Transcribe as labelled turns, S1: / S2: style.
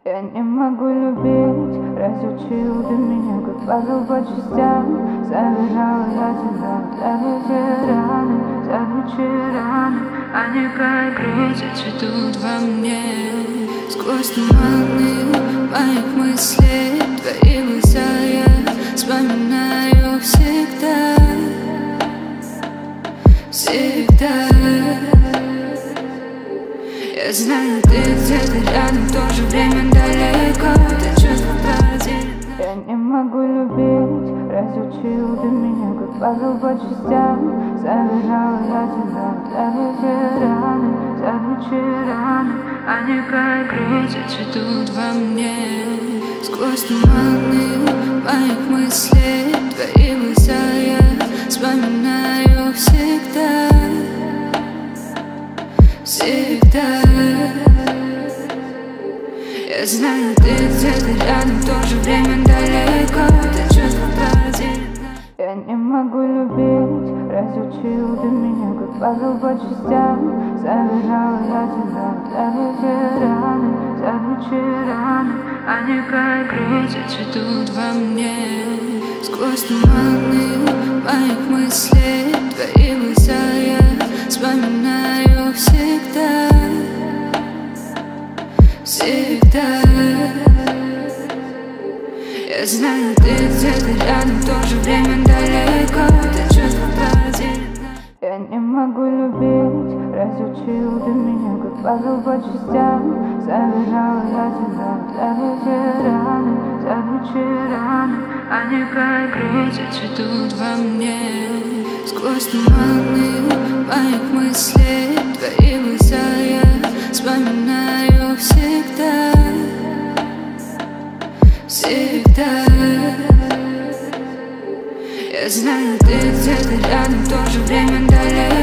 S1: Я не могу любить, разучил ты меня, как пазл по частям. Собирала я тебя, забытые раны, забытые раны. Они как розы цветут во мне. Сквозь туманы моих мыслей твои глаза я вспоминаю всегда. Всегда. Я знаю, ты где-то рядом, в то же время далеко. Ты чувство потеряно. Я не могу любить, разучил ты меня, как пазл по частям. Собирала я тебя, забытые раны, забытые раны. Они как розы цветут во мне. Сквозь туманы моих мыслей твои глаза я вспоминаю всегда. Всегда. Я знаю, ты где-то рядом, в то же время далеко. Ты чувство потеряно. Я не могу любить, разучил ты меня, как пазл по частям. Собирала я тебя, забытые раны, забытые раны. Они как розы цветут во мне. Сквозь туманы моих мыслей твои глаза я вспоминаю всегда. Всегда. Я знаю, ты где-то рядом, в то же время далеко. Ты чувство потеряно. Я не могу любить, разучил ты меня, как пазл по частям. Собирала я тебя, забытые раны, забытые раны. Они как розы цветут во мне. Сквозь туманы моих мыслей твои глаза я вспоминаю всегда. Всегда. Я знаю, ты где-то рядом, в то же время далеко.